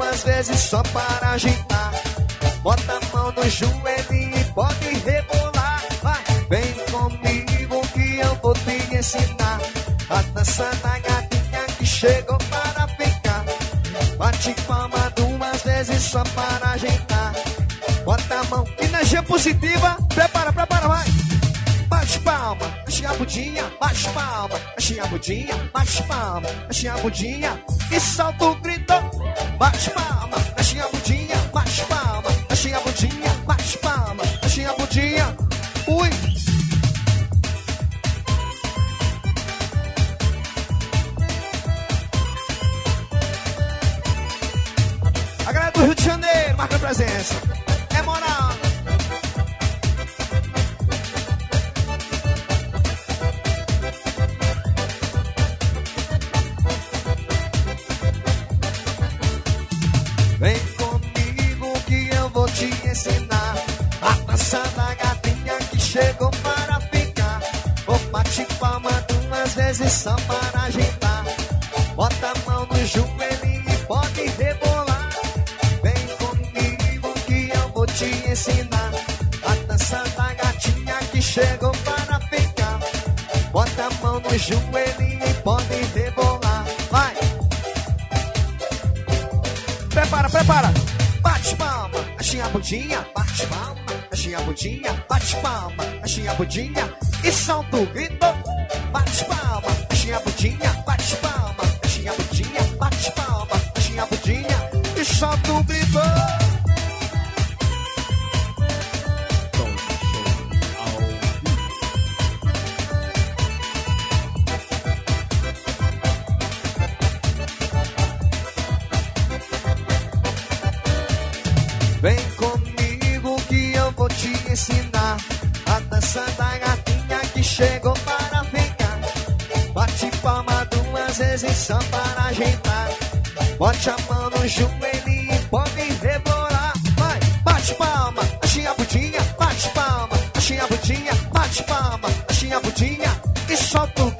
duas vezes só para agitar. Bota a mão no joelho e pode rebolar. Vai, vem comigo que eu vou te ensinar a dança da gatinha que chegou para ficar. Bate palma duas vezes só para ajeitar. Bota a mão, energia positiva. Prepara, prepara, vai. Bate palma, mexe a budinha. Bate palma, mexe a budinha. Bate palma, mexe a budinha. E solta o grito. Bate palma, mexe a budinha. Bate palma, mexe a budinha. Bate palma, mexe a budinha. Ui. A galera do Rio de Janeiro marca a presença. É moral. Vem comigo que eu vou te ensinar a dança da gatinha que chegou para ficar. Vou bate palma duas vezes só para ajeitar. Bota a mão no joelho e pode rebolar. Vem comigo que eu vou te ensinar a dança da gatinha que chegou para ficar. Bota a mão no joelho e pode rebolar. Vai! Prepara, prepara! Bate palma, mexe a budinha. Bate palma, mexe a budinha. Bate palma, mexe a budinha. E solta o grito. Bate palma, mexe a budinha. Bate palma, mexe a budinha. Bate palma, mexe a budinha. E solta o grito. Vem comigo que eu vou te ensinar a dança da gatinha que chegou para ficar. Bate palma duas vezes só para ajeitar. Bote a mão no joelho e pode rebolar. Vai, bate palma, mexe a budinha. Bate palma, mexe a budinha. Bate palma, mexe a budinha. E solta o